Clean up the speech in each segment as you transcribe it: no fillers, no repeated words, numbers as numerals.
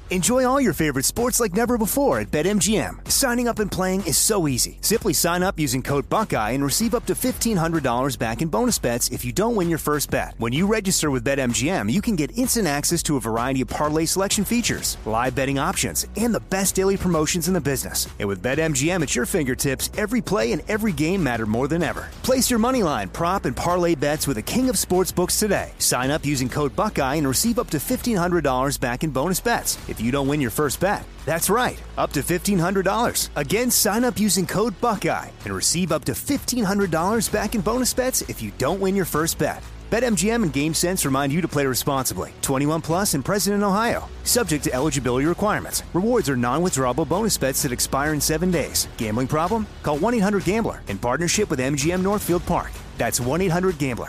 Enjoy all your favorite sports like never before at BetMGM. Signing up and playing is so easy. Simply sign up using code Buckeye and receive up to $1,500 back in bonus bets if you don't win your first bet. When you register with BetMGM, you can get instant access to a variety of parlay selection features, live betting options, and the best daily promotions in the business. And with BetMGM at your fingertips, every play and every game matter more than ever. Place your moneyline, prop, and parlay bets with the king of sportsbooks today. Sign up using code Buckeye and receive up to $1,500 back in bonus bets if you don't win your first bet. That's right, up to $1,500. Again, sign up using code Buckeye and receive up to $1,500 back in bonus bets if you don't win your first bet. BetMGM and GameSense remind you to play responsibly. 21 plus and present in Ohio. Subject to eligibility requirements. Rewards are non-withdrawable bonus bets that expire in 7 days. Gambling problem? Call 1-800-GAMBLER in partnership with MGM Northfield Park. That's 1-800-GAMBLER.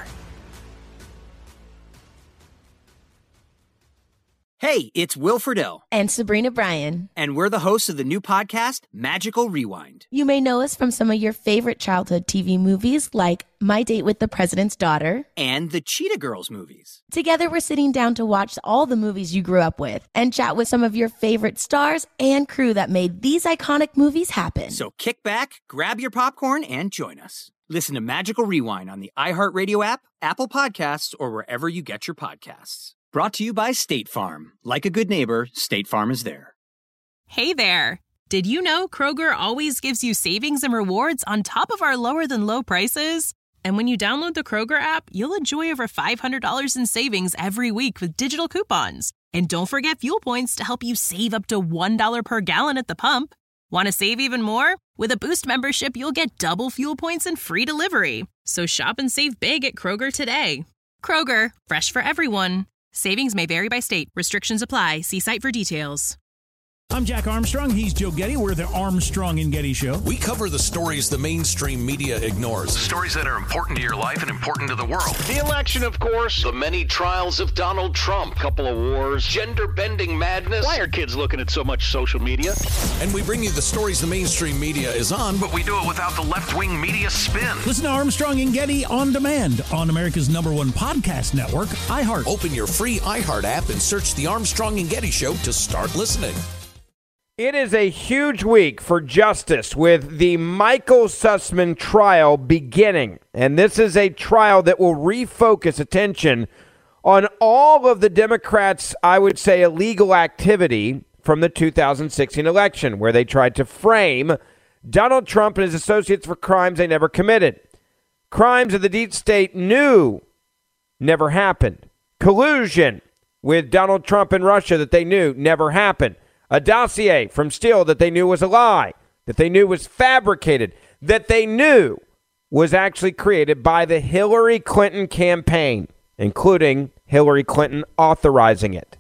Hey, it's Will Friedle. And Sabrina Bryan. And we're the hosts of the new podcast, Magical Rewind. You may know us from some of your favorite childhood TV movies like My Date with the President's Daughter. And the Cheetah Girls movies. Together, we're sitting down to watch all the movies you grew up with and chat with some of your favorite stars and crew that made these iconic movies happen. So kick back, grab your popcorn, and join us. Listen to Magical Rewind on the iHeartRadio app, Apple Podcasts, or wherever you get your podcasts. Brought to you by State Farm. Like a good neighbor, State Farm is there. Hey there. Did you know Kroger always gives you savings and rewards on top of our lower than low prices? And when you download the Kroger app, you'll enjoy over $500 in savings every week with digital coupons. And don't forget fuel points to help you save up to $1 per gallon at the pump. Want to save even more? With a Boost membership, you'll get double fuel points and free delivery. So shop and save big at Kroger today. Kroger, fresh for everyone. Savings may vary by state. Restrictions apply. See site for details. I'm Jack Armstrong. He's Joe Getty. We're the Armstrong and Getty Show. We cover the stories the mainstream media ignores. The stories that are important to your life and important to the world. The election, of course. The many trials of Donald Trump. Couple of wars. Gender-bending madness. Why are kids looking at so much social media? And we bring you the stories the mainstream media is on, but we do it without the left-wing media spin. Listen to Armstrong and Getty on demand on America's #1 podcast network, iHeart. Open your free iHeart app and search the Armstrong and Getty Show to start listening. It is a huge week for justice with the Michael Sussman trial beginning. And this is a trial that will refocus attention on all of the Democrats', I would say, illegal activity from the 2016 election, where they tried to frame Donald Trump and his associates for crimes they never committed. Crimes that the deep state knew never happened. Collusion with Donald Trump and Russia that they knew never happened. A dossier from Steele that they knew was a lie, that they knew was fabricated, that they knew was actually created by the Hillary Clinton campaign, including Hillary Clinton authorizing it.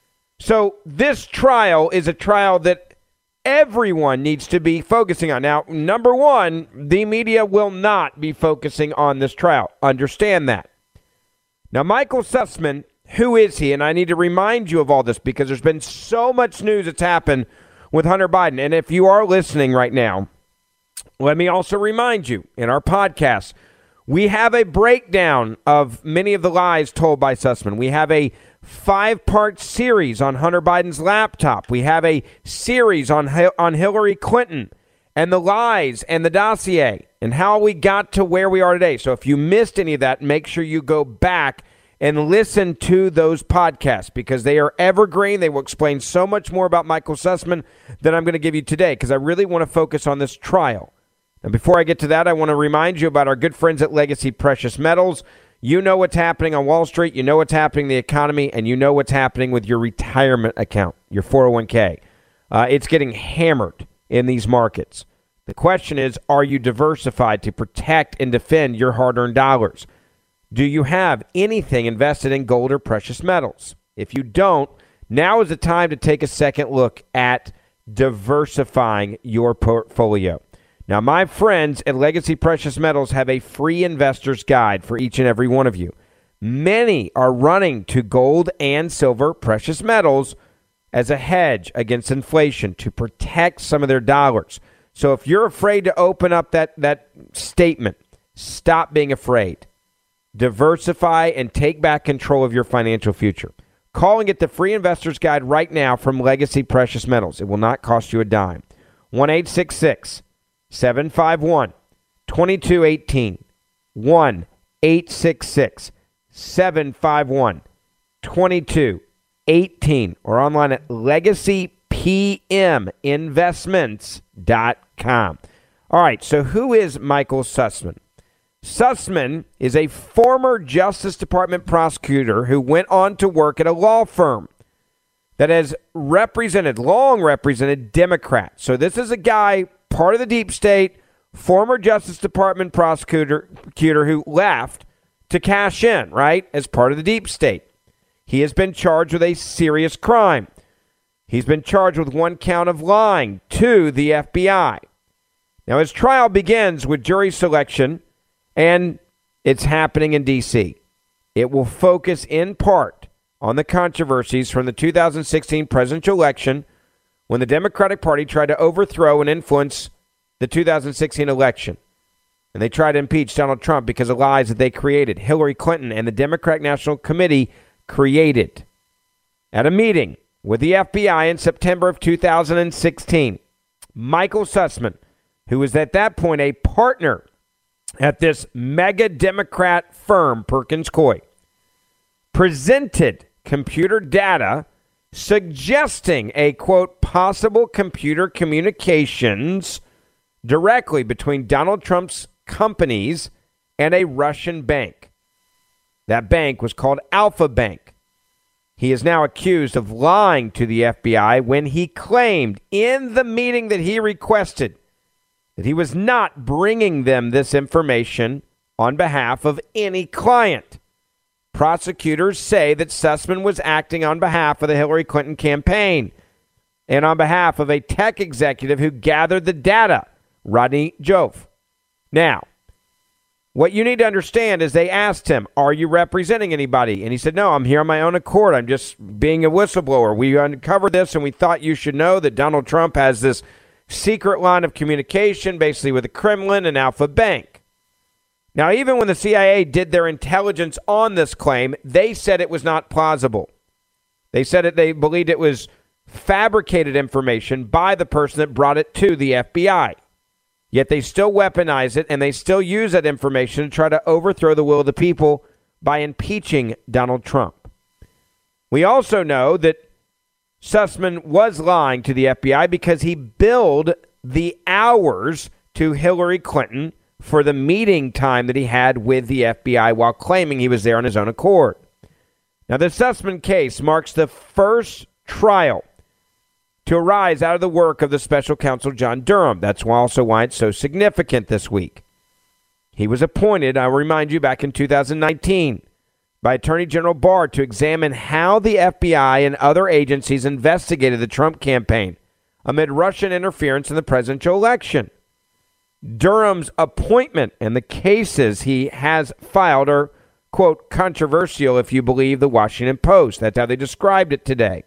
So this trial is a trial that everyone needs to be focusing on. Now, number one, the media will not be focusing on this trial. Understand that. Now, Michael Sussman, who is he? And I need to remind you of all this because there's been so much news that's happened with Hunter Biden. And if you are listening right now, let me also remind you, in our podcast, we have a breakdown of many of the lies told by Sussman. We have a 5-part series on Hunter Biden's laptop. We have a series on Hillary Clinton and the lies and the dossier and how we got to where we are today. So if you missed any of that, make sure you go back and listen to those podcasts because they are evergreen. They will explain so much more about Michael Sussman than I'm going to give you today because I really want to focus on this trial. And before I get to that, I want to remind you about our good friends at Legacy Precious Metals. You know what's happening on Wall Street. You know what's happening in the economy. And you know what's happening with your retirement account, your 401k. It's getting hammered in these markets. The question is, are you diversified to protect and defend your hard-earned dollars? Do you have anything invested in gold or precious metals? If you don't, now is the time to take a second look at diversifying your portfolio. Now, my friends at Legacy Precious Metals have a free investor's guide for each and every one of you. Many are running to gold and silver precious metals as a hedge against inflation to protect some of their dollars. So if you're afraid to open up that statement, stop being afraid. Diversify and take back control of your financial future. calling it the free investor's guide right now from Legacy Precious Metals. It will not cost you a dime. 1-866-751-2218. 1-866-751-2218. Or online at legacypminvestments.com. All right, so who is Michael Sussman? Sussman is a former Justice Department prosecutor who went on to work at a law firm that has long represented Democrats. So this is a guy, part of the deep state, former Justice Department prosecutor who left to cash in, right, as part of the deep state. He has been charged with a serious crime. He's been charged with one count of lying to the FBI. Now, his trial begins with jury selection, and it's happening in D.C. It will focus in part on the controversies from the 2016 presidential election when the Democratic Party tried to overthrow and influence the 2016 election. And they tried to impeach Donald Trump because of lies that they created. Hillary Clinton and the Democratic National Committee created. At a meeting with the FBI in September of 2016, Michael Sussman, who was at that point a partner at this mega Democrat firm, Perkins Coie, presented computer data suggesting a, quote, possible computer communications directly between Donald Trump's companies and a Russian bank. That bank was called Alpha Bank. He is now accused of lying to the FBI when he claimed in the meeting that he requested that he was not bringing them this information on behalf of any client. Prosecutors say that Sussman was acting on behalf of the Hillary Clinton campaign and on behalf of a tech executive who gathered the data, Rodney Jove. Now, what you need to understand is they asked him, are you representing anybody? And he said, no, I'm here on my own accord. I'm just being a whistleblower. We uncovered this and we thought you should know that Donald Trump has this secret line of communication basically with the Kremlin and Alpha Bank. Now, even when the CIA did their intelligence on this claim, they said it was not plausible. They said they believed it was fabricated information by the person that brought it to the FBI. Yet they still weaponize it and they still use that information to try to overthrow the will of the people by impeaching Donald Trump. We also know that Sussman was lying to the FBI because he billed the hours to Hillary Clinton for the meeting time that he had with the FBI while claiming he was there on his own accord. Now, the Sussman case marks the first trial to arise out of the work of the special counsel John Durham. That's also why it's so significant this week. He was appointed, I'll remind you, back in 2019 by Attorney General Barr to examine how the FBI and other agencies investigated the Trump campaign amid Russian interference in the presidential election. Durham's appointment and the cases he has filed are, quote, controversial if you believe the Washington Post. That's how they described it today.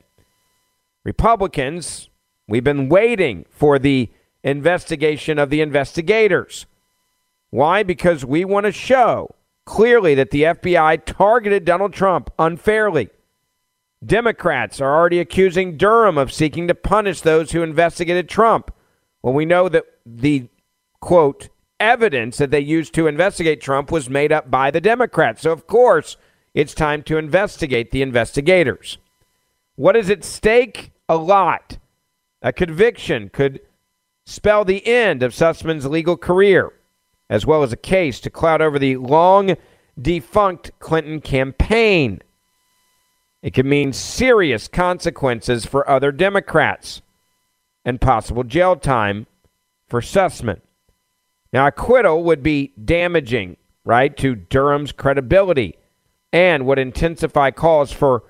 Republicans, we've been waiting for the investigation of the investigators. Why? Because we want to show clearly that the FBI targeted Donald Trump unfairly. Democrats are already accusing Durham of seeking to punish those who investigated Trump. Well, we know that the, quote, evidence that they used to investigate Trump was made up by the Democrats. So, of course, it's time to investigate the investigators. What is at stake? A lot. A conviction could spell the end of Sussman's legal career, as well as a case to cloud over the long-defunct Clinton campaign. It could mean serious consequences for other Democrats and possible jail time for Sussman. Now, acquittal would be damaging, right, to Durham's credibility and would intensify calls from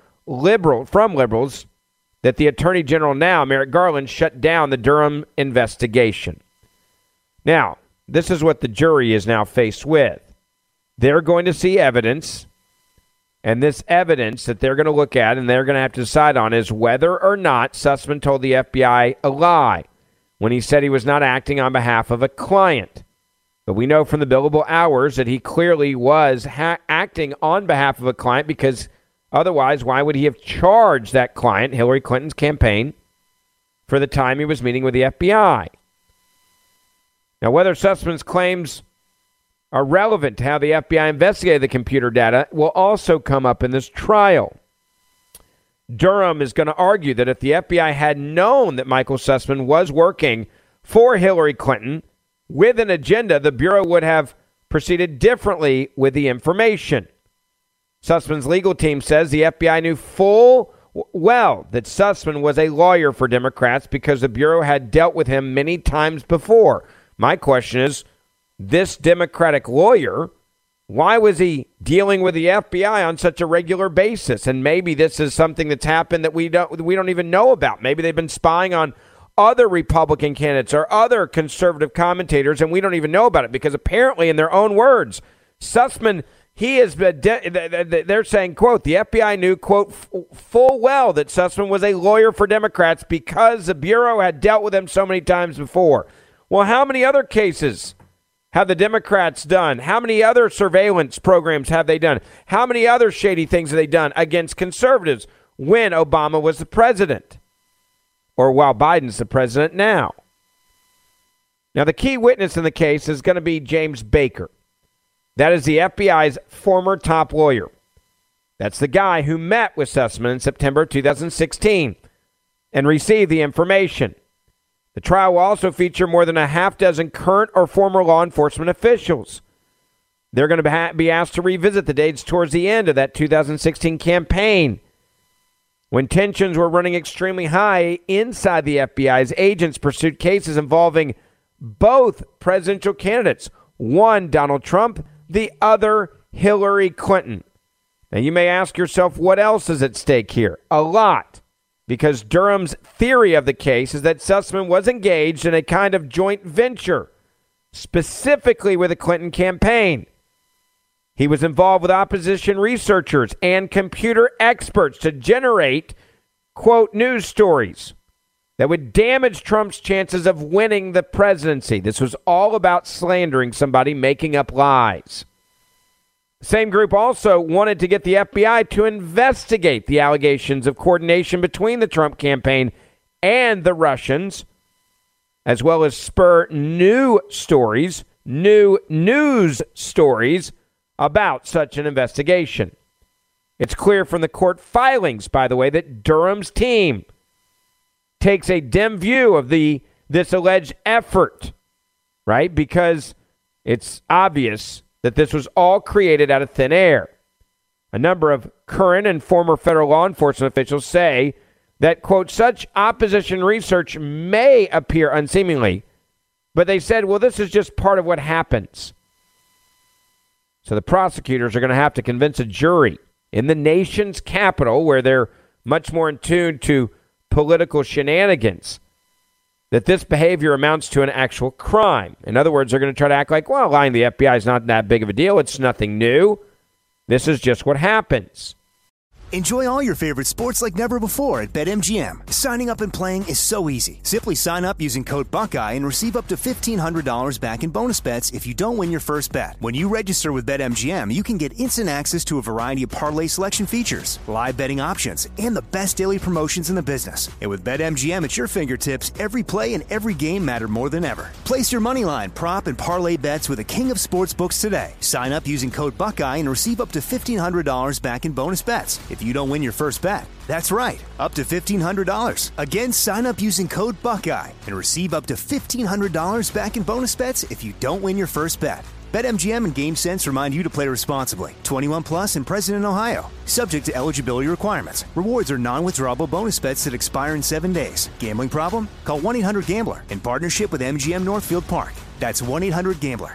liberals that the Attorney General now, Merrick Garland, shut down the Durham investigation. Now, this is what the jury is now faced with. They're going to see evidence, and this evidence that they're going to look at and they're going to have to decide on is whether or not Sussman told the FBI a lie when he said he was not acting on behalf of a client. But we know from the billable hours that he clearly was acting on behalf of a client because Otherwise, why would he have charged that client, Hillary Clinton's campaign, for the time he was meeting with the FBI? Now, whether Sussman's claims are relevant to how the FBI investigated the computer data will also come up in this trial. Durham is going to argue that if the FBI had known that Michael Sussman was working for Hillary Clinton with an agenda, the Bureau would have proceeded differently with the information. Sussman's legal team says the FBI knew full well that Sussman was a lawyer for Democrats because the Bureau had dealt with him many times before. My question is, this Democratic lawyer, why was he dealing with the FBI on such a regular basis? And maybe this is something that's happened that we don't even know about. Maybe they've been spying on other Republican candidates or other conservative commentators, and we don't even know about it because apparently, in their own words, Sussman, they're saying, quote, the FBI knew, quote, full well that Sussman was a lawyer for Democrats because the Bureau had dealt with him so many times before. Well, how many other cases have the Democrats done? How many other surveillance programs have they done? How many other shady things have they done against conservatives when Obama was the president? Or while Biden's the president now? Now, the key witness in the case is going to be James Baker. That is the FBI's former top lawyer. That's the guy who met with Sussman in September 2016 and received the information. The trial will also feature more than a half dozen current or former law enforcement officials. They're going to be asked to revisit the dates towards the end of that 2016 campaign, when tensions were running extremely high inside the FBI's agents pursued cases involving both presidential candidates, one Donald Trump, the other Hillary Clinton. Now, you may ask yourself, what else is at stake here? A lot. Because Durham's theory of the case is that Sussman was engaged in a kind of joint venture, specifically with the Clinton campaign. He was involved with opposition researchers and computer experts to generate, quote, news stories that would damage Trump's chances of winning the presidency. This was all about slandering somebody, making up lies. The same group also wanted to get the FBI to investigate the allegations of coordination between the Trump campaign and the Russians, as well as spur new news stories about such an investigation. It's clear from the court filings, by the way, that Durham's team takes a dim view of this alleged effort, right? Because it's obvious that this was all created out of thin air. A number of current and former federal law enforcement officials say that, quote, such opposition research may appear unseemly, but they said, well, this is just part of what happens. So the prosecutors are going to have to convince a jury in the nation's capital, where they're much more in tune to political shenanigans, that this behavior amounts to an actual crime. In other words, they're going to try to act like, well, lying to the FBI is not that big of a deal. It's nothing new. This is just what happens. Enjoy all your favorite sports like never before at BetMGM. Signing up and playing is so easy. Simply sign up using code Buckeye and receive up to $1,500 back in bonus bets if you don't win your first bet. When you register with BetMGM, you can get instant access to a variety of parlay selection features, live betting options, and the best daily promotions in the business. And with BetMGM at your fingertips, every play and every game matter more than ever. Place your moneyline, prop, and parlay bets with the king of sportsbooks today. Sign up using code Buckeye and receive up to $1,500 back in bonus bets if you don't win your first bet. That's right, up to $1,500. Again, sign up using code Buckeye and receive up to $1,500 back in bonus bets if you don't win your first bet. BetMGM and GameSense remind you to play responsibly. 21 plus and present in Ohio. Subject to eligibility requirements. Rewards are non-withdrawable bonus bets that expire in 7 days. Gambling problem? Call 1-800-GAMBLER in partnership with MGM Northfield Park. That's 1-800-GAMBLER.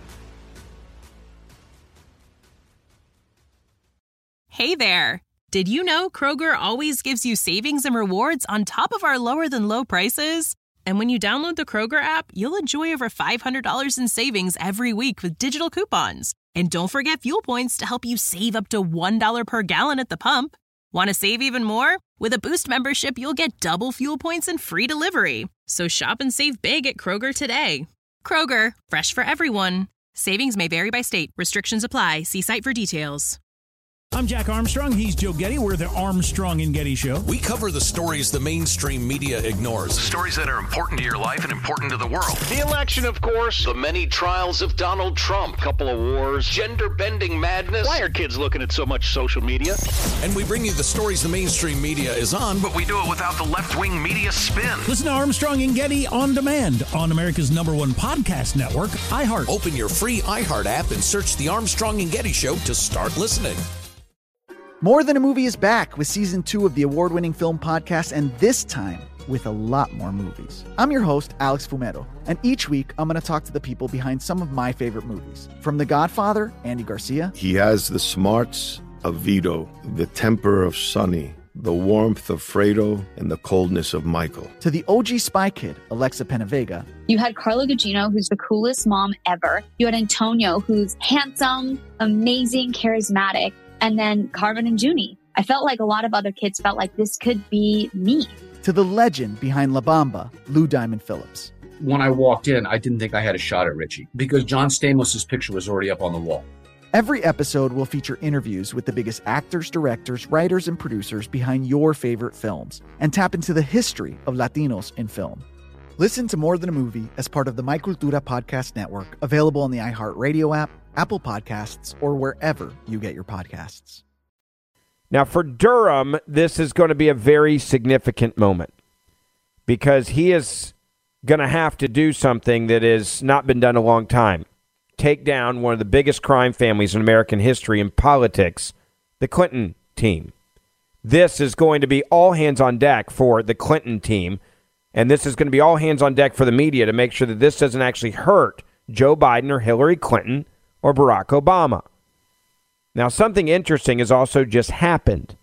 Hey there. Did you know Kroger always gives you savings and rewards on top of our lower than low prices? And when you download the Kroger app, you'll enjoy over $500 in savings every week with digital coupons. And don't forget fuel points to help you save up to $1 per gallon at the pump. Want to save even more? With a Boost membership, you'll get double fuel points and free delivery. So shop and save big at Kroger today. Kroger, fresh for everyone. Savings may vary by state. Restrictions apply. See site for details. I'm Jack Armstrong. He's Joe Getty. We're the Armstrong and Getty Show. We cover the stories the mainstream media ignores. Stories that are important to your life and important to the world. The election, of course. The many trials of Donald Trump. Couple of wars. Gender-bending madness. Why are kids looking at so much social media? And we bring you the stories the mainstream media is on, but we do it without the left-wing media spin. Listen to Armstrong and Getty on demand on America's #1 podcast network, iHeart. Open your free iHeart app and search The Armstrong and Getty Show to start listening. More Than a Movie is back with season 2 of the award-winning film podcast, and this time with a lot more movies. I'm your host, Alex Fumero, and each week I'm going to talk to the people behind some of my favorite movies. From The Godfather, Andy Garcia. He has the smarts of Vito, the temper of Sonny, the warmth of Fredo, and the coldness of Michael. To the OG Spy Kid, Alexa Penavega. You had Carla Gugino, who's the coolest mom ever. You had Antonio, who's handsome, amazing, charismatic. And then Carmen and Junie. I felt like a lot of other kids felt like this could be me. To the legend behind La Bamba, Lou Diamond Phillips. When I walked in, I didn't think I had a shot at Richie because John Stamos' picture was already up on the wall. Every episode will feature interviews with the biggest actors, directors, writers, and producers behind your favorite films and tap into the history of Latinos in film. Listen to More Than a Movie as part of the My Cultura podcast network, available on the iHeartRadio app, Apple Podcasts, or wherever you get your podcasts. Now, for Durham, this is going to be a very significant moment because he is going to have to do something that has not been done a long time. Take down one of the biggest crime families in American history in politics, the Clinton team. This is going to be all hands on deck for the Clinton team, and this is going to be all hands on deck for the media to make sure that this doesn't actually hurt Joe Biden or Hillary Clinton or Barack Obama. Now, something interesting has also just happened.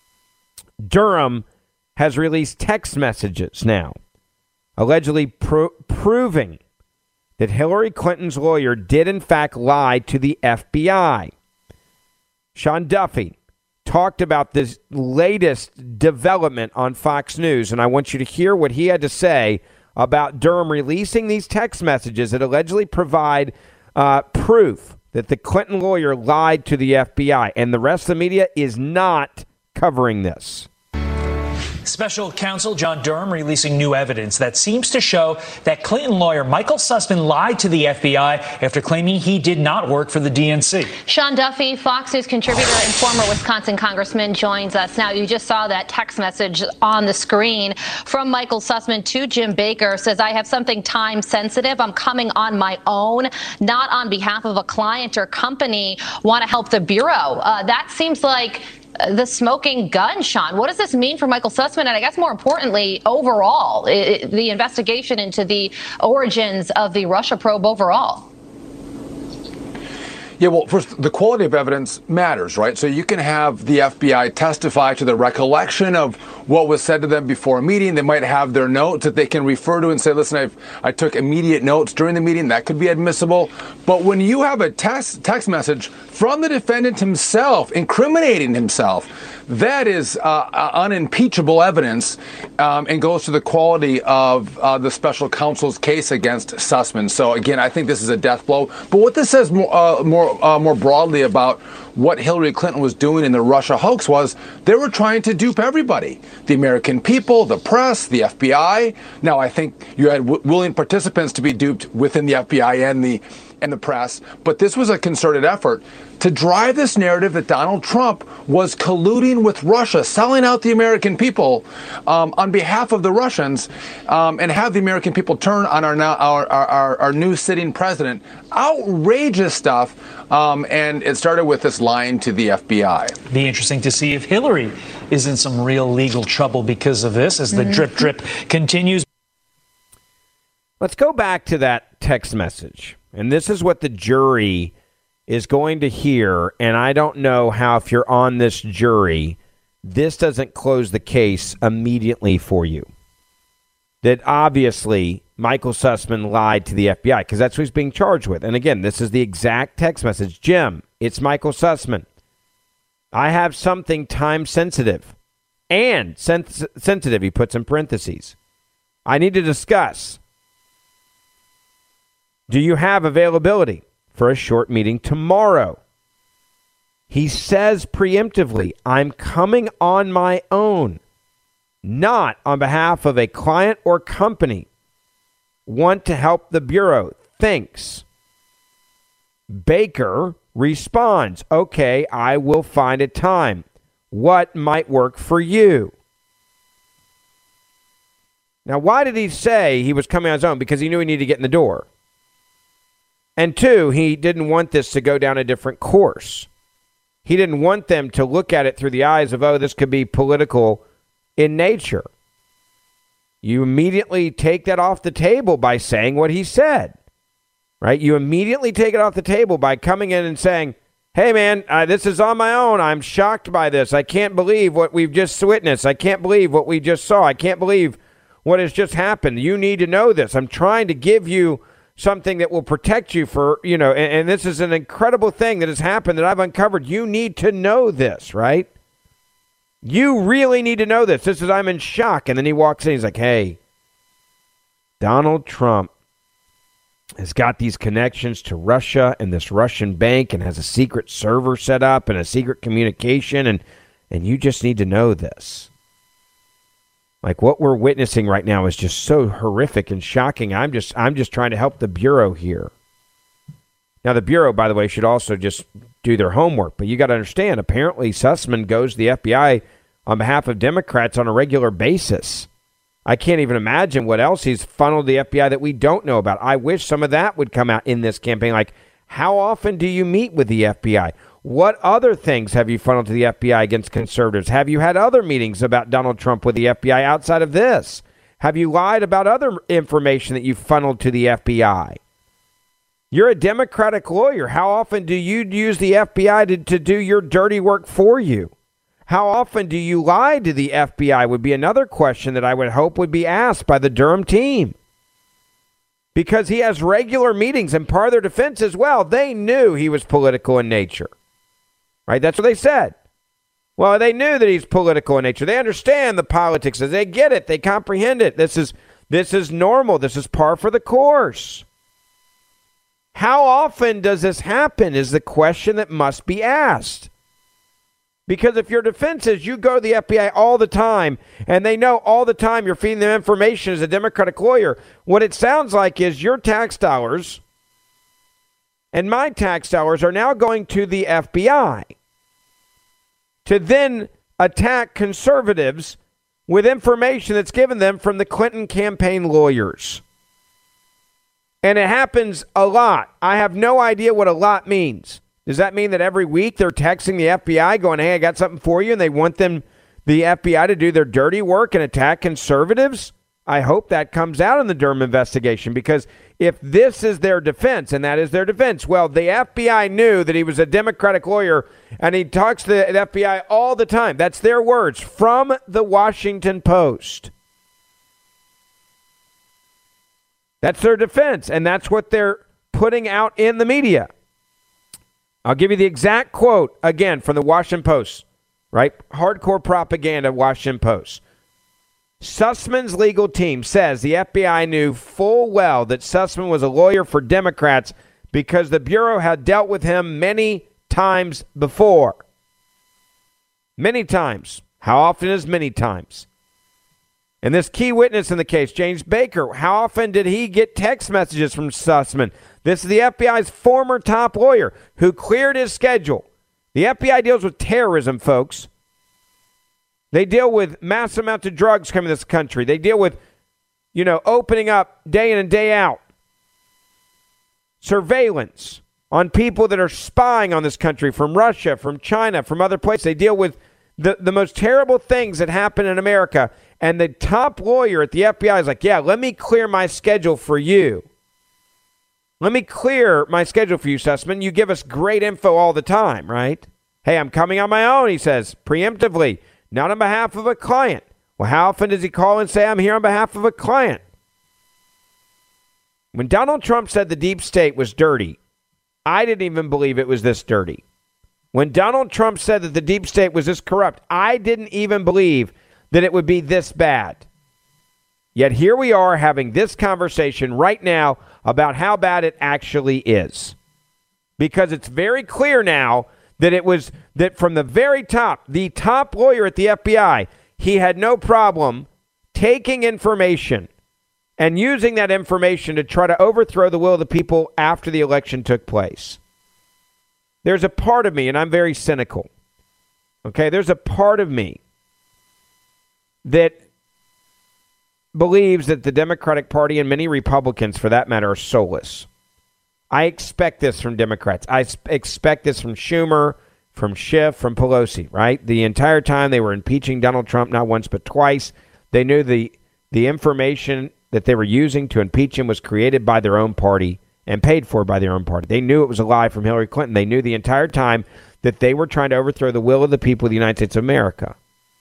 Durham has released text messages now, allegedly proving that Hillary Clinton's lawyer did, in fact, lie to the FBI. Sean Duffy talked about this latest development on Fox News, and I want you to hear what he had to say about Durham releasing these text messages that allegedly provide proof that the Clinton lawyer lied to the FBI, and the rest of the media is not covering this. Special counsel John Durham releasing new evidence that seems to show that Clinton lawyer Michael Sussman lied to the FBI after claiming he did not work for the DNC. Sean Duffy, Fox News contributor and former Wisconsin congressman, joins us now. You just saw that text message on the screen from Michael Sussman to Jim Baker. Says, I have something time sensitive. I'm coming on my own, not on behalf of a client or company. Want to help the Bureau. That seems like the smoking gun, Sean. What does this mean for Michael Sussman? And I guess more importantly, overall, the investigation into the origins of the Russia probe overall. Yeah, well, first, the quality of evidence matters, right? So you can have the FBI testify to the recollection of what was said to them before a meeting. They might have their notes that they can refer to and say, listen, I took immediate notes during the meeting. That could be admissible. But when you have a text message from the defendant himself, incriminating himself, that is unimpeachable evidence and goes to the quality of the special counsel's case against Sussman. So, again, I think this is a death blow. But what this says more broadly about what Hillary Clinton was doing in the Russia hoax was they were trying to dupe everybody, the American people, the press, the FBI. Now, I think you had willing participants to be duped within the FBI and the press, but this was a concerted effort to drive this narrative that Donald Trump was colluding with Russia, selling out the American people on behalf of the Russians, and have the American people turn on our new sitting president. Outrageous stuff, and it started with this lying to the FBI. Be interesting to see if Hillary is in some real legal trouble because of this as the drip continues. Let's go back to that text message. And this is what the jury is going to hear. And I don't know how, if you're on this jury, this doesn't close the case immediately for you. That obviously Michael Sussman lied to the FBI because that's what he's being charged with. And again, this is the exact text message. Jim, it's Michael Sussman. I have something time sensitive and sensitive, he puts in parentheses. I need to discuss. Do you have availability for a short meeting tomorrow? He says preemptively, I'm coming on my own, not on behalf of a client or company. Want to help the Bureau. Thanks. Baker responds, okay, I will find a time. What might work for you? Now, why did he say he was coming on his own? Because he knew he needed to get in the door. And two, he didn't want this to go down a different course. He didn't want them to look at it through the eyes of, oh, this could be political in nature. You immediately take that off the table by saying what he said, right? You immediately take it off the table by coming in and saying, hey, man, this is on my own. I'm shocked by this. I can't believe what we've just witnessed. I can't believe what we just saw. I can't believe what has just happened. You need to know this. I'm trying to give you something that will protect you for, and this is an incredible thing that has happened that I've uncovered. You need to know this, right? You really need to know this. I'm in shock. And then he walks in. He's like, hey, Donald Trump has got these connections to Russia and this Russian bank and has a secret server set up and a secret communication. And you just need to know this. Like what we're witnessing right now is just so horrific and shocking. I'm just trying to help the Bureau here. Now, the Bureau, by the way, should also just do their homework. But you got to understand, apparently Sussman goes to the FBI on behalf of Democrats on a regular basis. I can't even imagine what else he's funneled the FBI that we don't know about. I wish some of that would come out in this campaign. Like, how often do you meet with the FBI? What other things have you funneled to the FBI against conservatives? Have you had other meetings about Donald Trump with the FBI outside of this? Have you lied about other information that you funneled to the FBI? You're a Democratic lawyer. How often do you use the FBI to do your dirty work for you? How often do you lie to the FBI would be another question that I would hope would be asked by the Durham team. Because he has regular meetings, and part of their defense as well, they knew he was political in nature. Right? That's what they said. Well, they knew that he's political in nature. They understand the politics. They get it. They comprehend it. This is normal. This is par for the course. How often does this happen is the question that must be asked. Because if your defense is you go to the FBI all the time and they know all the time you're feeding them information as a Democratic lawyer, what it sounds like is your tax dollars and my tax dollars are now going to the FBI to then attack conservatives with information that's given them from the Clinton campaign lawyers. And it happens a lot. I have no idea what a lot means. Does that mean that every week they're texting the FBI going, hey, I got something for you, and they want the FBI to do their dirty work and attack conservatives? I hope that comes out in the Durham investigation, because if this is their defense, and that is their defense, well, the FBI knew that he was a Democratic lawyer, and he talks to the FBI all the time. That's their words from the Washington Post. That's their defense, and that's what they're putting out in the media. I'll give you the exact quote again from the Washington Post, right? Hardcore propaganda, Washington Post. Sussman's legal team says the FBI knew full well that Sussman was a lawyer for Democrats because the Bureau had dealt with him many times before. Many times. How often is many times? And this key witness in the case, James Baker, how often did he get text messages from Sussman? This is the FBI's former top lawyer who cleared his schedule. The FBI deals with terrorism, folks. They deal with massive amounts of drugs coming to this country. They deal with, opening up day in and day out. Surveillance on people that are spying on this country from Russia, from China, from other places. They deal with the most terrible things that happen in America. And the top lawyer at the FBI is like, yeah, let me clear my schedule for you. Let me clear my schedule for you, Sussman. You give us great info all the time, right? Hey, I'm coming on my own, he says, preemptively, not on behalf of a client. Well, how often does he call and say, I'm here on behalf of a client? When Donald Trump said the deep state was dirty, I didn't even believe it was this dirty. When Donald Trump said that the deep state was this corrupt, I didn't even believe that it would be this bad. Yet here we are having this conversation right now about how bad it actually is. Because it's very clear now that from the very top, the top lawyer at the FBI, he had no problem taking information and using that information to try to overthrow the will of the people after the election took place. There's a part of me, and I'm very cynical, okay? There's a part of me that believes that the Democratic Party and many Republicans, for that matter, are soulless. I expect this from Democrats. I expect this from Schumer, from Schiff, from Pelosi, right? The entire time they were impeaching Donald Trump, not once but twice, they knew the information that they were using to impeach him was created by their own party and paid for by their own party. They knew it was a lie from Hillary Clinton. They knew the entire time that they were trying to overthrow the will of the people of the United States of America.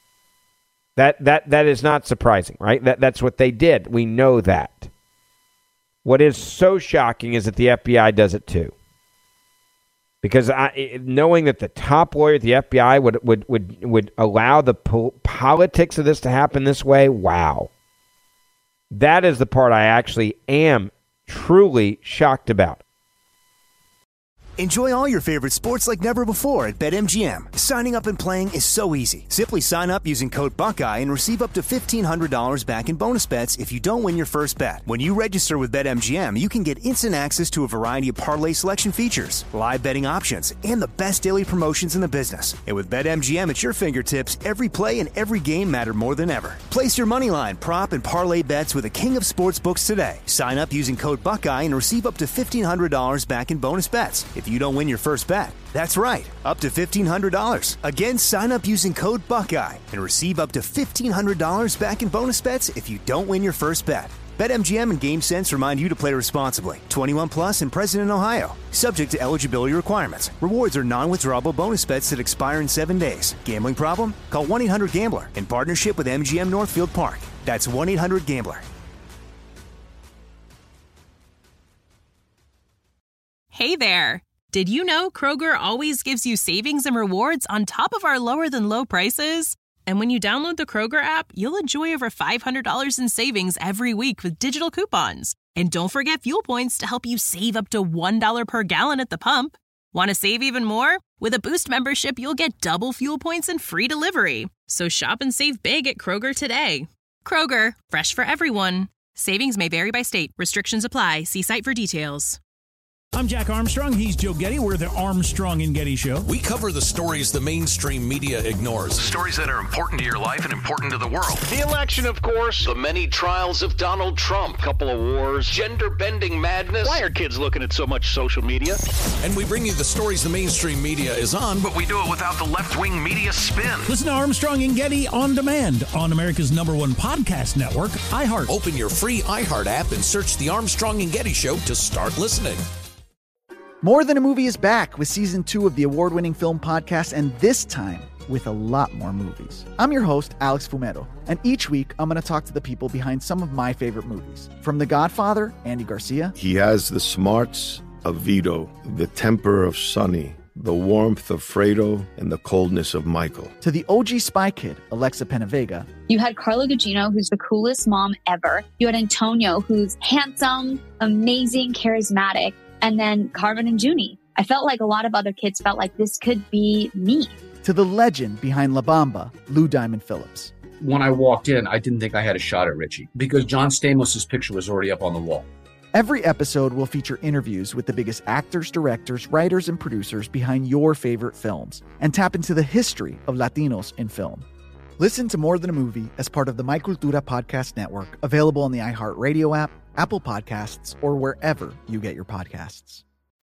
That is not surprising, right? That's what they did. We know that. What is so shocking is that the FBI does it too. Because knowing that the top lawyer at the FBI would allow the politics of this to happen this way, wow. That is the part I actually am truly shocked about. Enjoy all your favorite sports like never before at BetMGM. Signing up and playing is so easy. Simply sign up using code Buckeye and receive up to $1,500 back in bonus bets if you don't win your first bet. When you register with BetMGM, you can get instant access to a variety of parlay selection features, live betting options, and the best daily promotions in the business. And with BetMGM at your fingertips, every play and every game matter more than ever. Place your moneyline, prop, and parlay bets with the king of sportsbooks today. Sign up using code Buckeye and receive up to $1,500 back in bonus bets if you don't win your first bet. That's right, up to $1,500. Again, sign up using code Buckeye and receive up to $1,500 back in bonus bets if you don't win your first bet. BetMGM and GameSense remind you to play responsibly. 21 plus and present in Ohio. Subject to eligibility requirements. Rewards are non-withdrawable bonus bets that expire in 7 days. Gambling problem? Call 1-800-GAMBLER in partnership with MGM Northfield Park. That's 1-800-GAMBLER. Hey there. Did you know Kroger always gives you savings and rewards on top of our lower than low prices? And when you download the Kroger app, you'll enjoy over $500 in savings every week with digital coupons. And don't forget fuel points to help you save up to $1 per gallon at the pump. Want to save even more? With a Boost membership, you'll get double fuel points and free delivery. So shop and save big at Kroger today. Kroger, fresh for everyone. Savings may vary by state. Restrictions apply. See site for details. I'm Jack Armstrong. He's Joe Getty. We're the Armstrong and Getty Show. We cover the stories the mainstream media ignores. Stories that are important to your life and important to the world. The election, of course. The many trials of Donald Trump. Couple of wars. Gender-bending madness. Why are kids looking at so much social media? And we bring you the stories the mainstream media is on, but we do it without the left-wing media spin. Listen to Armstrong and Getty on demand on America's #1 podcast network, iHeart. Open your free iHeart app and search The Armstrong and Getty Show to start listening. More Than a Movie is back with season 2 of the award-winning film podcast, and this time with a lot more movies. I'm your host, Alex Fumero, and each week I'm going to talk to the people behind some of my favorite movies. From The Godfather, Andy Garcia. He has the smarts of Vito, the temper of Sonny, the warmth of Fredo, and the coldness of Michael. To the OG Spy Kid, Alexa Penavega. You had Carla Gugino, who's the coolest mom ever. You had Antonio, who's handsome, amazing, charismatic. And then Carmen and Junie. I felt like a lot of other kids felt like this could be me. To the legend behind La Bamba, Lou Diamond Phillips. When I walked in, I didn't think I had a shot at Richie because John Stamos' picture was already up on the wall. Every episode will feature interviews with the biggest actors, directors, writers, and producers behind your favorite films and tap into the history of Latinos in film. Listen to More Than a Movie as part of the My Cultura podcast network, available on the iHeartRadio app, Apple Podcasts, or wherever you get your podcasts.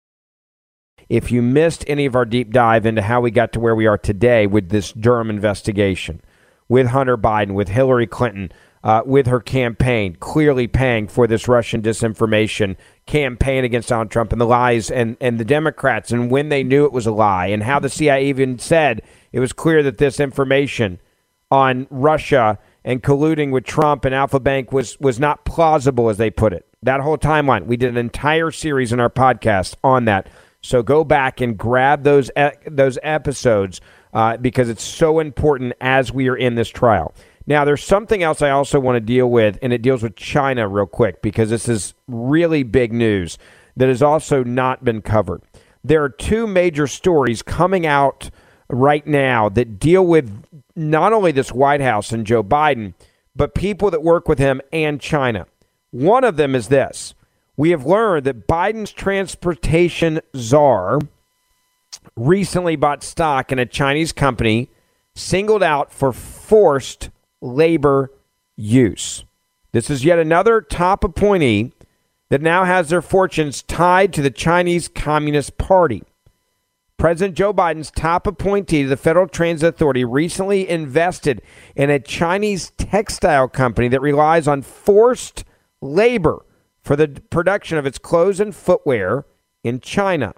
If you missed any of our deep dive into how we got to where we are today with this Durham investigation, with Hunter Biden, with Hillary Clinton, with her campaign clearly paying for this Russian disinformation campaign against Donald Trump and the lies and the Democrats and when they knew it was a lie and how the CIA even said it was clear that this information on Russia and colluding with Trump and Alpha Bank was not plausible, as they put it. That whole timeline. We did an entire series in our podcast on that. So go back and grab those episodes because it's so important as we are in this trial. Now, there's something else I also want to deal with, and it deals with China real quick because this is really big news that has also not been covered. there are two major stories coming out right now that deal with not only this White House and Joe Biden, but people that work with him and China. One of them is this. We have learned that Biden's transportation czar recently bought stock in a Chinese company singled out for forced labor use. This is yet another top appointee that now has their fortunes tied to the Chinese Communist Party. President Joe Biden's top appointee to the Federal Transit Authority recently invested in a Chinese textile company that relies on forced labor for the production of its clothes and footwear in China.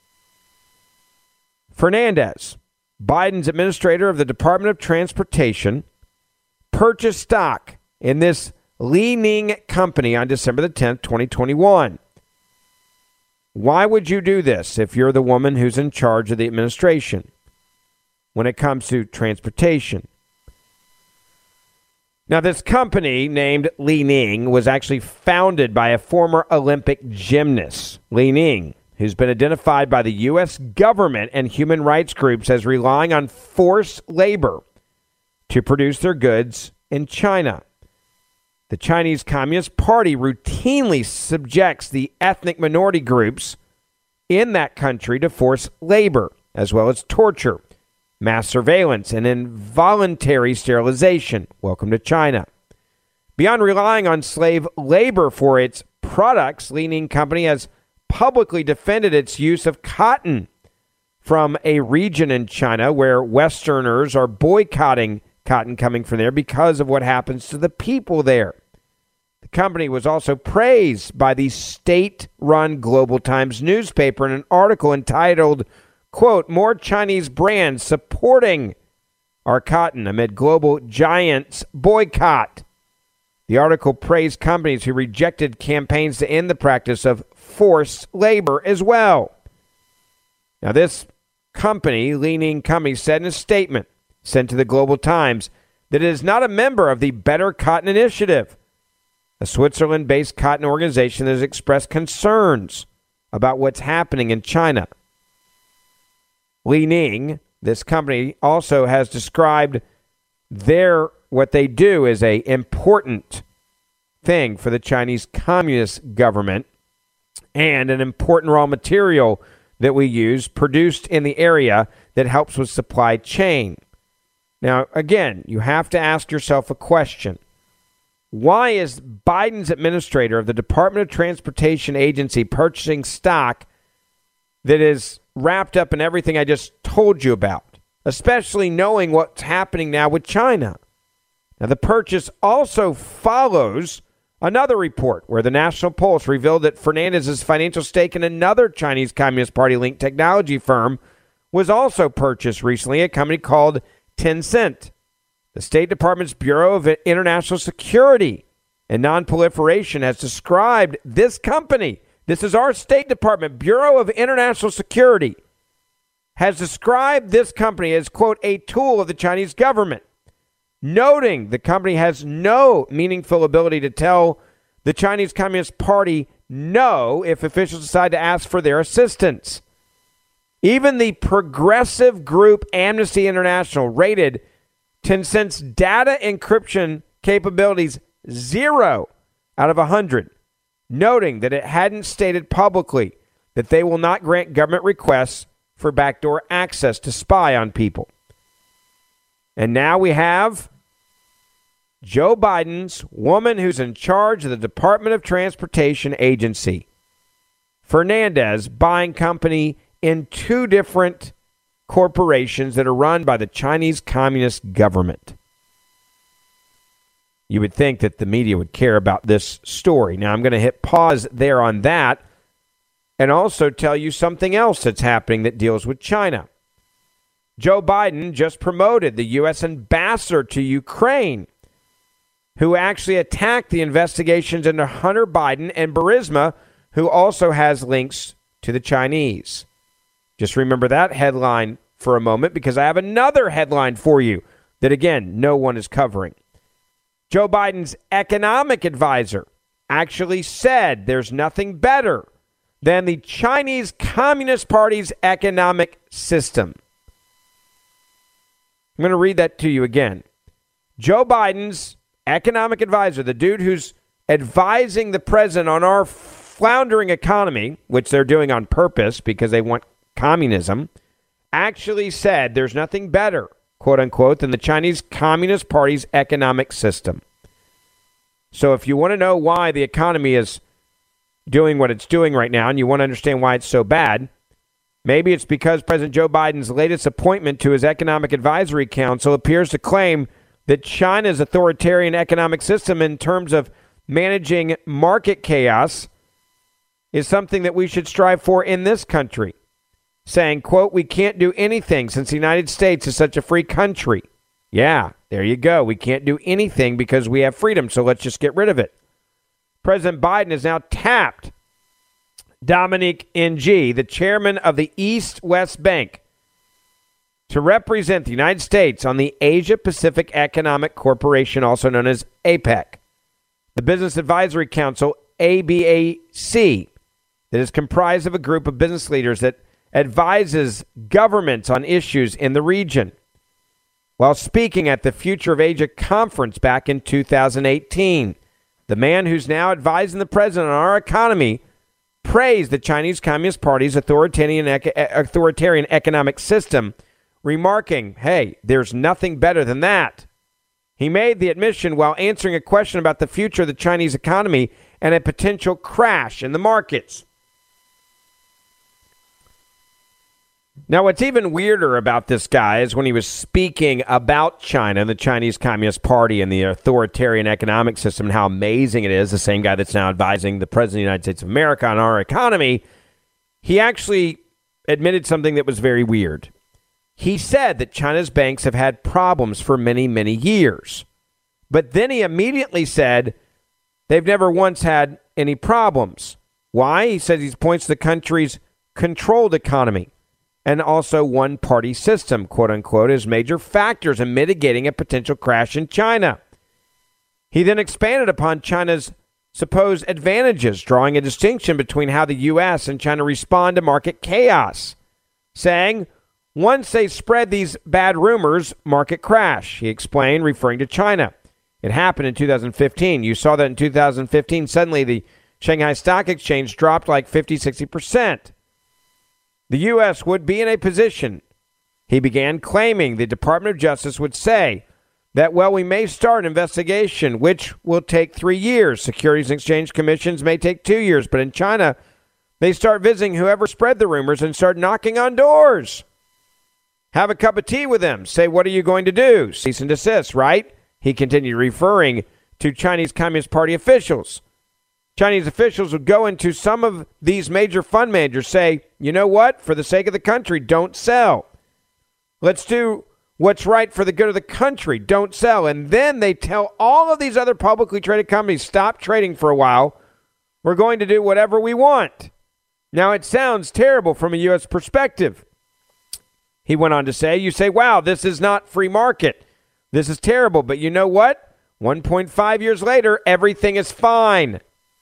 Fernandez, Biden's administrator of the Department of Transportation, purchased stock in this Li Ning company on December the 10th, 2021. Why would you do this if you're the woman who's in charge of the administration when it comes to transportation? Now, this company named Li Ning was actually founded by a former Olympic gymnast, Li Ning, who's been identified by the U.S. government and human rights groups as relying on forced labor to produce their goods in China. The Chinese Communist Party routinely subjects the ethnic minority groups in that country to forced labor, as well as torture, mass surveillance, and involuntary sterilization. Welcome to China. Beyond relying on slave labor for its products, Li Ning Company has publicly defended its use of cotton from a region in China where Westerners are boycotting cotton coming from there because of what happens to the people there. The company was also praised by the state-run Global Times newspaper in an article entitled, quote, "More Chinese brands supporting our cotton amid global giants boycott." The article praised companies who rejected campaigns to end the practice of forced labor as well. Now, this company, Li Ning Company, said in a statement sent to the Global Times that it is not a member of the Better Cotton Initiative, a Switzerland-based cotton organization that has expressed concerns about what's happening in China. Li Ning, this company, also has described what they do as a important thing for the Chinese Communist government and an important raw material that we use produced in the area that helps with supply chain. Now, again, you have to ask yourself a question. Why is Biden's administrator of the Department of Transportation Agency purchasing stock that is wrapped up in everything I just told you about, especially knowing what's happening now with China? Now, the purchase also follows another report where the National Pulse revealed that Fernandez's financial stake in another Chinese Communist Party-linked technology firm was also purchased recently, a company called Tencent. The State Department's Bureau of International Security and Non-Proliferation has described this company. This is our State Department, Bureau of International Security, has described this company as, quote, a tool of the Chinese government, noting the company has no meaningful ability to tell the Chinese Communist Party no if officials decide to ask for their assistance. Even the progressive group Amnesty International rated Tencent's data encryption capabilities 0 out of 100, noting that it hadn't stated publicly that they will not grant government requests for backdoor access to spy on people. And now we have Joe Biden's woman who's in charge of the Department of Transportation Agency, Fernandez, buying company in two different corporations that are run by the Chinese Communist government. You would think that the media would care about this story. Now, I'm going to hit pause there on that and also tell you something else that's happening that deals with China. Joe Biden just promoted the U.S. ambassador to Ukraine, who actually attacked the investigations into Hunter Biden and Burisma, who also has links to the Chinese. Just remember that headline for a moment, because I have another headline for you that, again, no one is covering. Joe Biden's economic advisor actually said there's nothing better than the Chinese Communist Party's economic system. I'm going to read that to you again. Joe Biden's economic advisor, the dude who's advising the president on our floundering economy, which they're doing on purpose because they want communism, actually said there's nothing better, quote unquote, than the Chinese Communist Party's economic system. So if you want to know why the economy is doing what it's doing right now and you want to understand why it's so bad, maybe it's because President Joe Biden's latest appointment to his Economic Advisory Council appears to claim that China's authoritarian economic system in terms of managing market chaos is something that we should strive for in this country, saying, quote, we can't do anything since the United States is such a free country. Yeah, there you go. We can't do anything because we have freedom, so let's just get rid of it. President Biden has now tapped Dominic Ng, the chairman of the East West Bank, to represent the United States on the Asia Pacific Economic Corporation, also known as APEC, the Business Advisory Council, ABAC, that is comprised of a group of business leaders that advises governments on issues in the region. While speaking at the Future of Asia conference back in 2018, the man who's now advising the president on our economy praised the Chinese Communist Party's authoritarian economic system, remarking, hey, there's nothing better than that. He made the admission while answering a question about the future of the Chinese economy and a potential crash in the markets. Now, what's even weirder about this guy is when he was speaking about China and the Chinese Communist Party and the authoritarian economic system and how amazing it is, the same guy that's now advising the President of the United States of America on our economy, he actually admitted something that was very weird. He said that China's banks have had problems for many, many years. But then he immediately said they've never once had any problems. Why? He says he points to the country's controlled economy and also one-party system, quote-unquote, as major factors in mitigating a potential crash in China. He then expanded upon China's supposed advantages, drawing a distinction between how the U.S. and China respond to market chaos, saying, once they spread these bad rumors, market crash, he explained, referring to China. It happened in 2015. You saw that in 2015, suddenly the Shanghai Stock Exchange dropped like 50-60%. The U.S. would be in a position, he began claiming the Department of Justice would say that, well, we may start an investigation, which will take 3 years. Securities and Exchange Commissions may take 2 years. But in China, they start visiting whoever spread the rumors and start knocking on doors. Have a cup of tea with them. Say, what are you going to do? Cease and desist, right? He continued, referring to Chinese Communist Party officials. Chinese officials would go into some of these major fund managers, say, you know what? For the sake of the country, don't sell. Let's do what's right for the good of the country. Don't sell. And then they tell all of these other publicly traded companies, stop trading for a while. We're going to do whatever we want. Now, it sounds terrible from a U.S. perspective. He went on to say, you say, wow, this is not free market. This is terrible. But you know what? 1.5 years later, everything is fine.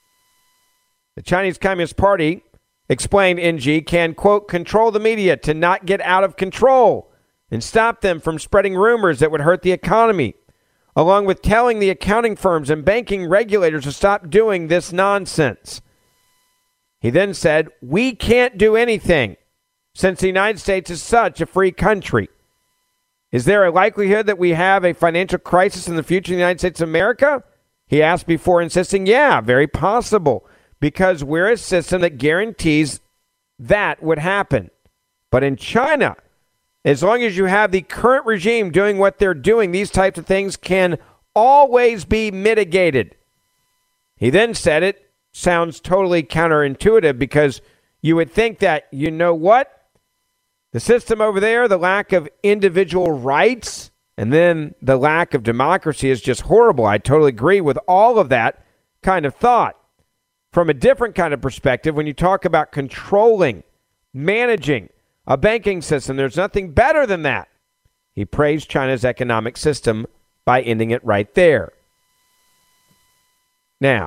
The Chinese Communist Party, explained Ng, can, quote, control the media to not get out of control and stop them from spreading rumors that would hurt the economy, along with telling the accounting firms and banking regulators to stop doing this nonsense. He then said, we can't do anything since the United States is such a free country. Is there a likelihood that we have a financial crisis in the future of the United States of America? He asked before insisting, yeah, very possible, because we're a system that guarantees that would happen. But in China, as long as you have the current regime doing what they're doing, these types of things can always be mitigated. He then said it sounds totally counterintuitive because you would think that, you know what? The system over there, the lack of individual rights, and then the lack of democracy is just horrible. I totally agree with all of that kind of thought. From a different kind of perspective, when you talk about controlling, managing a banking system, there's nothing better than that. He praised China's economic system by ending it right there. Now,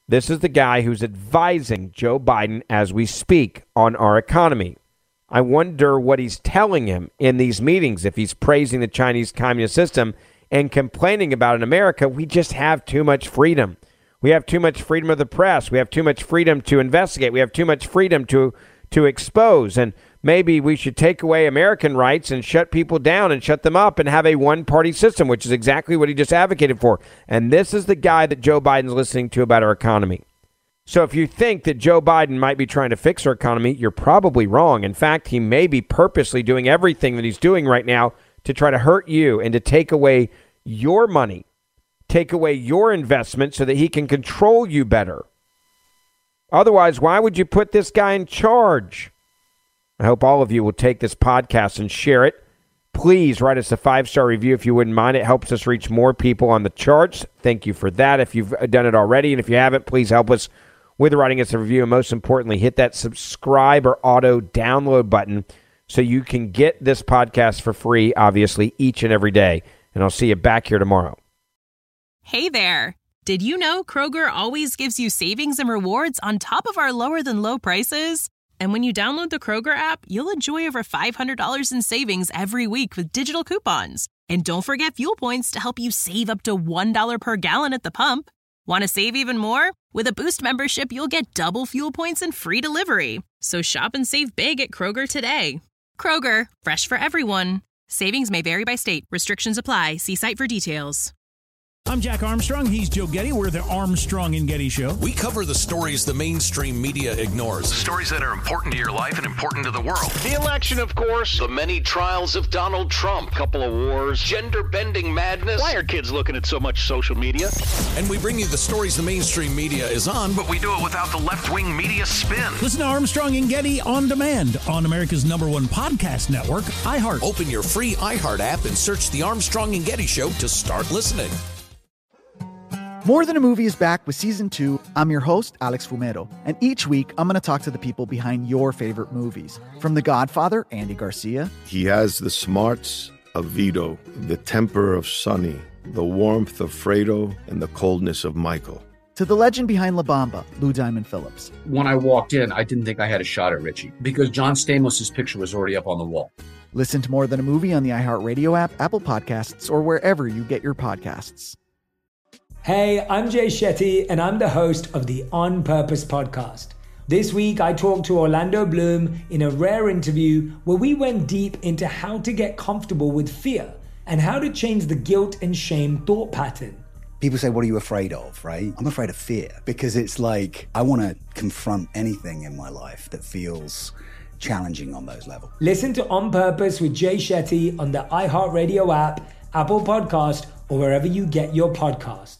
This is the guy who's advising Joe Biden as we speak on our economy. I wonder what he's telling him in these meetings if he's praising the Chinese communist system and complaining about in America, we just have too much freedom. We have too much freedom of the press. We have too much freedom to investigate. We have too much freedom to expose. And maybe we should take away American rights and shut people down and shut them up and have a one-party system, which is exactly what he just advocated for. And this is the guy that Joe Biden's listening to about our economy. So if you think that Joe Biden might be trying to fix our economy, you're probably wrong. In fact, he may be purposely doing everything that he's doing right now to try to hurt you and to take away your money, take away your investment so that he can control you better. Otherwise, why would you put this guy in charge? I hope all of you will take this podcast and share it. Please write us a 5-star review if you wouldn't mind. It helps us reach more people on the charts. Thank you for that if you've done it already. And if you haven't, please help us with writing us a review. And most importantly, hit that subscribe or auto download button so you can get this podcast for free, obviously, each and every day. And I'll see you back here tomorrow. Hey there. Did you know Kroger always gives you savings and rewards on top of our lower than low prices? And when you download the Kroger app, you'll enjoy over $500 in savings every week with digital coupons. And don't forget fuel points to help you save up to $1 per gallon at the pump. Want to save even more? With a Boost membership, you'll get double fuel points and free delivery. So shop and save big at Kroger today. Kroger, fresh for everyone. Savings may vary by state. Restrictions apply. See site for details. I'm Jack Armstrong. He's Joe Getty. We're the Armstrong and Getty Show. We cover the stories the mainstream media ignores. Stories that are important to your life and important to the world. The election, of course. The many trials of Donald Trump. Couple of wars. Gender-bending madness. Why are kids looking at so much social media? And we bring you the stories the mainstream media is on, but we do it without the left-wing media spin. Listen to Armstrong and Getty on demand on America's #1 podcast network, iHeart. Open your free iHeart app and search The Armstrong and Getty Show to start listening. More Than a Movie is back with Season 2. I'm your host, Alex Fumero, and each week I'm going to talk to the people behind your favorite movies. From The Godfather, Andy Garcia. He has the smarts of Vito, the temper of Sonny, the warmth of Fredo, and the coldness of Michael. To the legend behind La Bamba, Lou Diamond Phillips. When I walked in, I didn't think I had a shot at Richie because John Stamos' picture was already up on the wall. Listen to More Than a Movie on the iHeartRadio app, Apple Podcasts, or wherever you get your podcasts. Hey, I'm Jay Shetty, and I'm the host of the On Purpose podcast. This week, I talked to Orlando Bloom in a rare interview where we went deep into how to get comfortable with fear and how to change the guilt and shame thought pattern. People say, what are you afraid of, right? I'm afraid of fear because it's like I want to confront anything in my life that feels challenging on those levels. Listen to On Purpose with Jay Shetty on the iHeartRadio app, Apple Podcast, or wherever you get your podcasts.